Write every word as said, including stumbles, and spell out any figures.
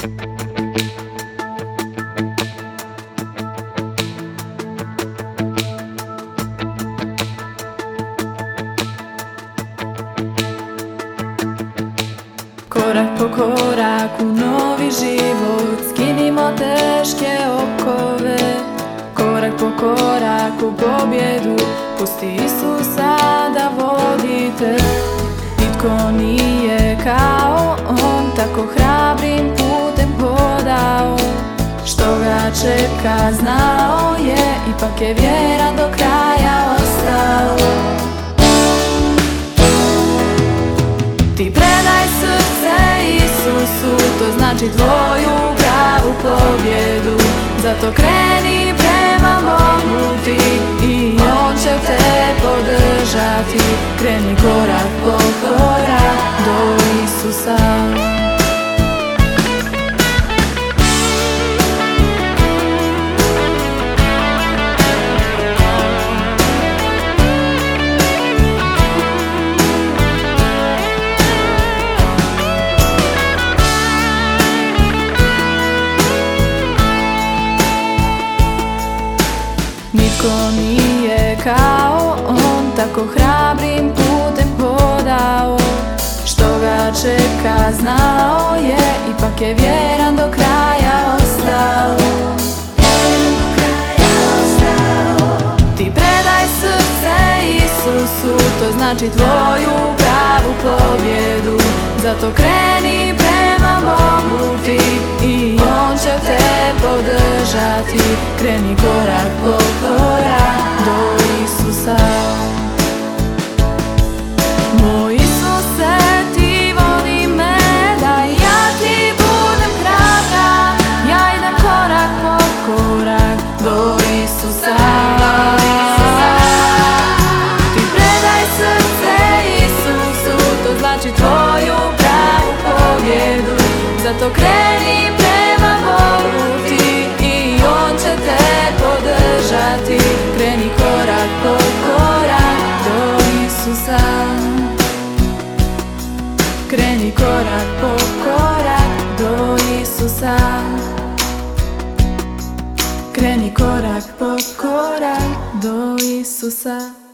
Korak po korak u novi život, skinimo teške okove. Korak po korak u pobjedu, pusti Isusa da vodite. Nitko nije kao on, tako hrabrim putem hodao. Što ga čeka znao je, ipak je vjeran do kraja ostao. Ti predaj srce Isusu, to znači tvoju pravu pobjedu. Zato kreni prema Bogu ti i On će te podržati. Kreni korak po korak do Isusa. Nitko nije kao on, tako hrabrim putem hodao. Što ga čeka znao je, ipak je vjeran do kraja ostao. Ti predaj srce Isusu, to znači tvoju pravu pobjedu. Zato kreni prema Bogu ti i On će te podržati. Kreni korak po korak do Isusa. Moj Isuse, ti voli me da ja ti budem hrabra. Ja idem korak po korak do Isusa. Ti predaj srce Isusu, to znači tvoju pravu pobjedu. Zato kreni prema Bogu ti i On će te podržati. Kreni korak po korak do Isusa. Kreni korak po korak do Isusa. Kreni korak po korak do Isusa.